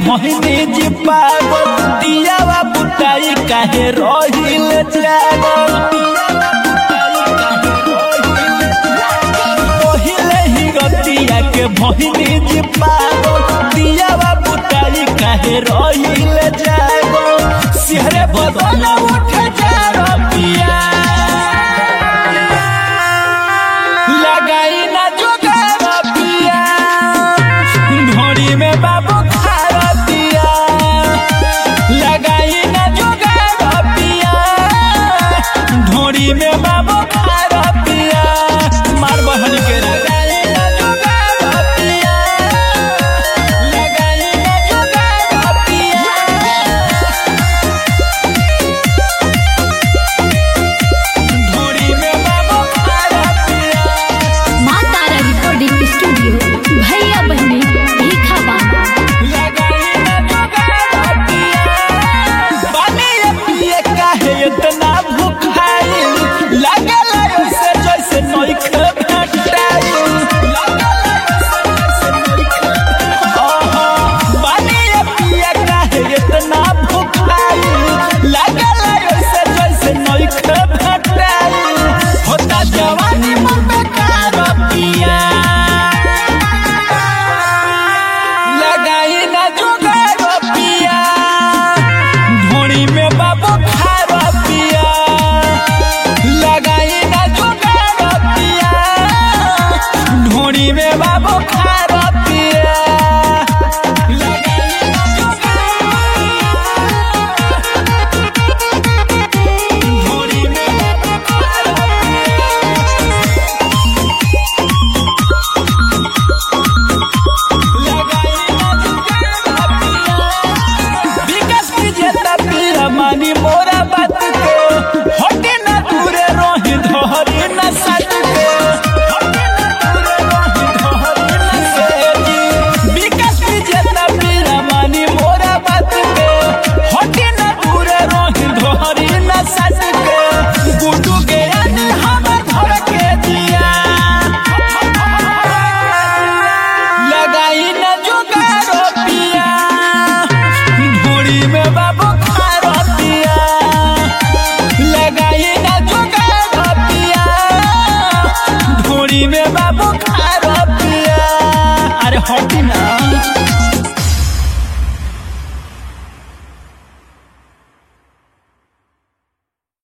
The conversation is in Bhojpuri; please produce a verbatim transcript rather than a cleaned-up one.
भइनी जी पागल दियावा बुताई काहे रहिल जागल पहिले ही गतिया के भइनी जी पागल दियावा बुताई काहे रहिल जागल सिहरे बदन उठे जा रबिया लगाई ना जोगा रबिया ढोरी में बाबू खा रबिया लगाई ना जोगा रबिया ढोरी में बाबू खा रबिया मार बहन के लगाई ना जोगा रबिया लगाई ना जोगा रबिया ढोरी में बाबू खा रबिया माँ तारा रिकॉर्डिंग स्टूडियो भैया बहनी भीखा बाबा लगाई ना जोगा रबिया पानी ये पिए काहे इतना भूखाई लागल ऐसे जैसे नइख भेटाई लागल ऐसे जैसे नइख ओहो पानी ये पिए काहे इतना भूखाई लागल ऐसे जैसे नइख भेटाई होता जवानी मन में का रबिया लगाई ना जोगा रबिया ढोरी में बाबू खा रबिया लगाई ना जोगा रबिया ढोरी में बाबू खा रबिया लगाई ना जोगा ढोरी में बाबू खा विकास विजेता पीरा मानी मोरा बात के हटे ना दूरे रही धरी ना सट के हटे ना दूरे रही धरी ना सेजी विकास विजेता पीरा मानी मोरा बात के हटे ना दूरे रही धरी ना सट के गुडू के अन हम धर के दिया लगाई ना जोगा रबिया ढोरी में बाबू खा रबिया लगाई ना जोगा रबिया ढोरी में बाबू खा रबिया अरे हटी ना।